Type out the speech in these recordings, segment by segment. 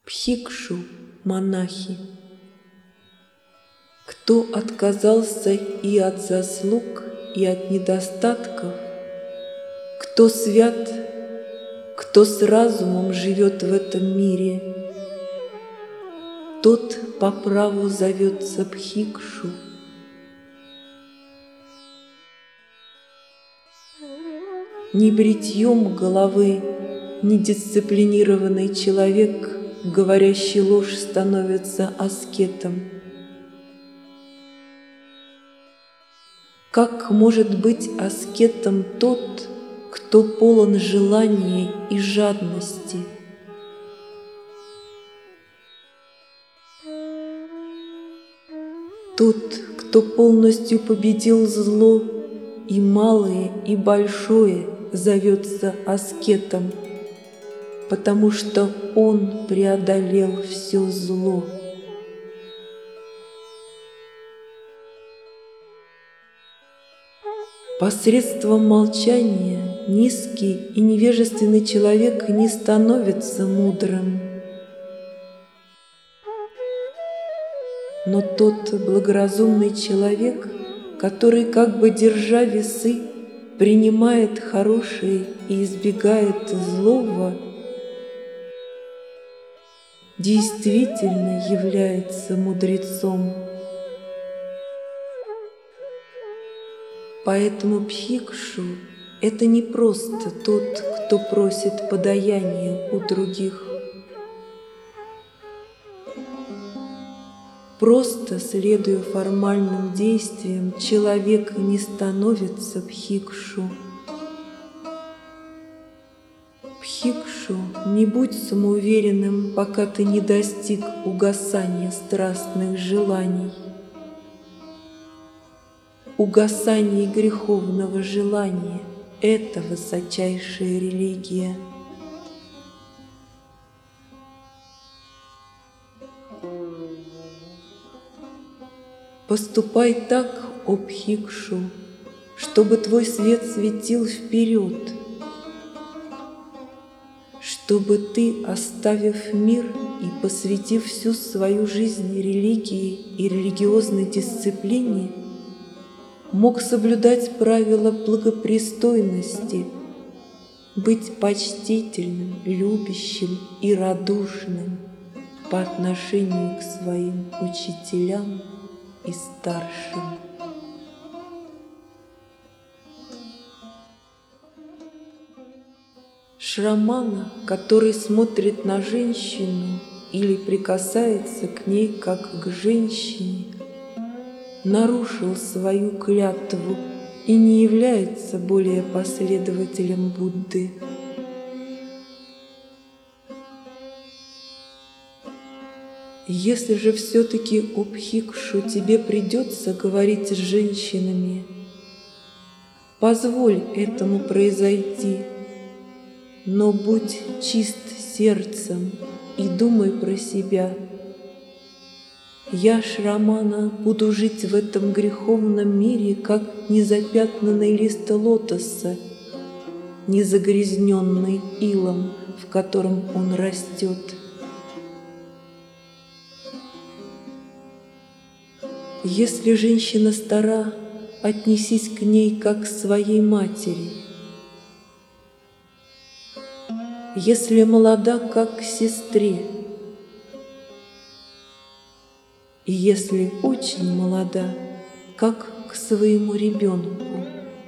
Бхикшу, монахи. Кто отказался и от заслуг, и от недостатков, кто свят, кто с разумом живет в этом мире, тот по праву зовется бхикшу. Ни бритьем головы недисциплинированный человек, говорящий ложь, становится аскетом. Как может быть аскетом тот, кто полон желания и жадности? Тот, кто полностью победил зло, и малое, и большое, зовется аскетом, потому что он преодолел все зло. Посредством молчания низкий и невежественный человек не становится мудрым. Но тот благоразумный человек, который, как бы держа весы, принимает хорошее и избегает злого, действительно является мудрецом. Поэтому бхикшу – это не просто тот, кто просит подаяния у других. Просто следуя формальным действиям, человек не становится бхикшу. Бхикшу, не будь самоуверенным, пока ты не достиг угасания страстных желаний. Угасание греховного желания – это высочайшая религия. Поступай так, о бхикшу, чтобы твой свет светил вперед, чтобы ты, оставив мир и посвятив всю свою жизнь религии и религиозной дисциплине, мог соблюдать правила благопристойности, быть почтительным, любящим и радушным по отношению к своим учителям и старшим. Шрамана, который смотрит на женщину или прикасается к ней как к женщине, нарушил свою клятву и не является более последователем Будды. Если же все-таки, о бхикшу, тебе придется говорить с женщинами, позволь этому произойти, но будь чист сердцем и думай про себя. Я, Шрамана, буду жить в этом греховном мире, как незапятнанный лист лотоса, не загрязненный илом, в котором он растет. Если женщина стара, отнесись к ней как к своей матери. Если молода, как к сестре. И если очень молода, как к своему ребенку.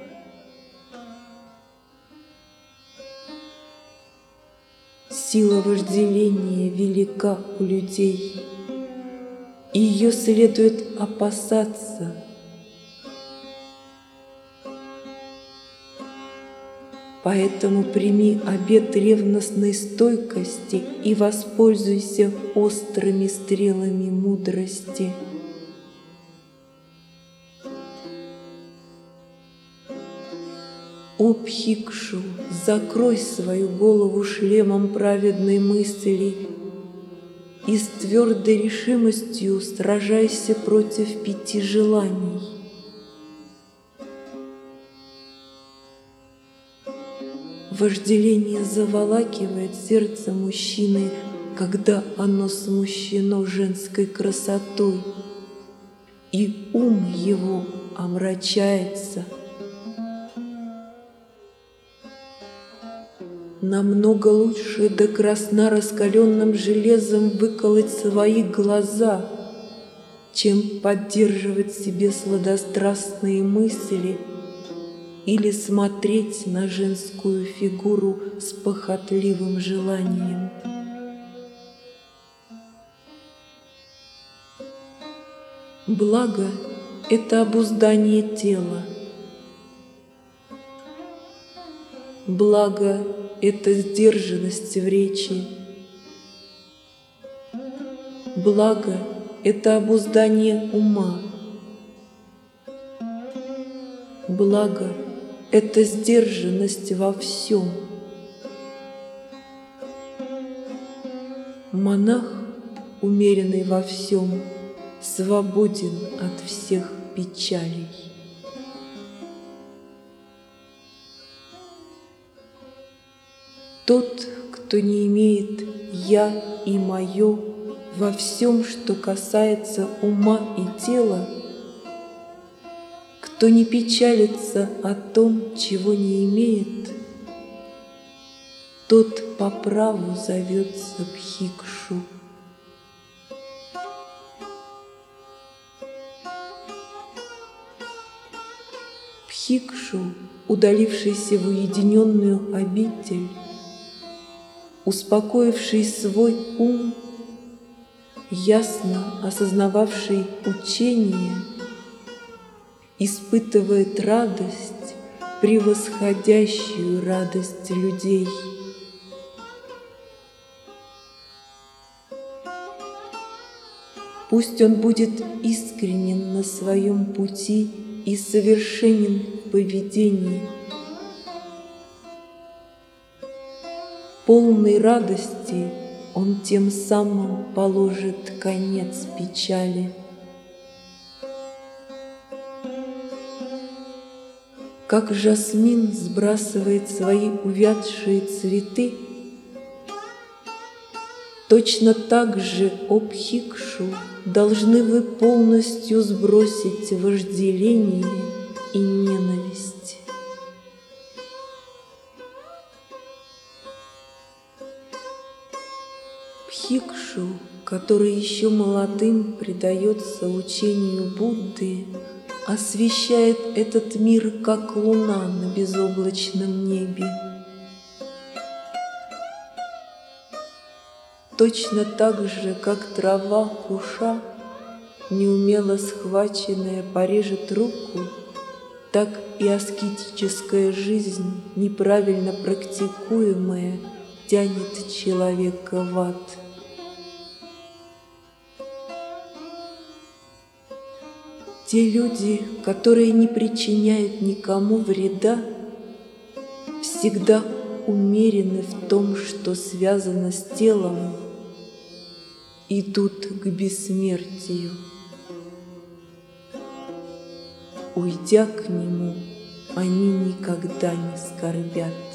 Сила вожделения велика у людей, и ее следует опасаться. Поэтому прими обет ревностной стойкости и воспользуйся острыми стрелами мудрости. О бхикшу, закрой свою голову шлемом праведной мысли и с твердой решимостью сражайся против 5 желаний. Вожделение заволакивает сердце мужчины когда оно смущено женской красотой, и ум его омрачается. Намного лучше до красна раскаленным железом выколоть свои глаза, чем поддерживать себе сладострастные мысли или смотреть на женскую фигуру с похотливым желанием. Благо — это обуздание тела. Благо — это сдержанность в речи. Благо — это обуздание ума. Благо — это сдержанность во всем. Монах, умеренный во всем, свободен от всех печалей. Тот, кто не имеет «я» и «моё» во всем, что касается ума и тела, кто не печалится о том, чего не имеет, тот по праву зовется Бхикшу. Бхикшу, удалившийся в уединенную обитель, успокоивший свой ум, ясно осознававший учение, испытывает радость, превосходящую радость людей. Пусть он будет искренен на своем пути и совершенен в поведении. Полной радости он тем самым положит конец печали. Как жасмин сбрасывает свои увядшие цветы, точно так же, о Бхикшу, должны вы полностью сбросить вожделение и ненависть. Бхикшу, который еще молодым предается учению Будды, освещает этот мир, как луна на безоблачном небе. Точно так же, как трава куша, неумело схваченная, порежет руку, так и аскетическая жизнь, неправильно практикуемая, тянет человека в ад. Те люди, которые не причиняют никому вреда, всегда умерены в том, что связано с телом, идут к бессмертию. Уйдя к нему, они никогда не скорбят.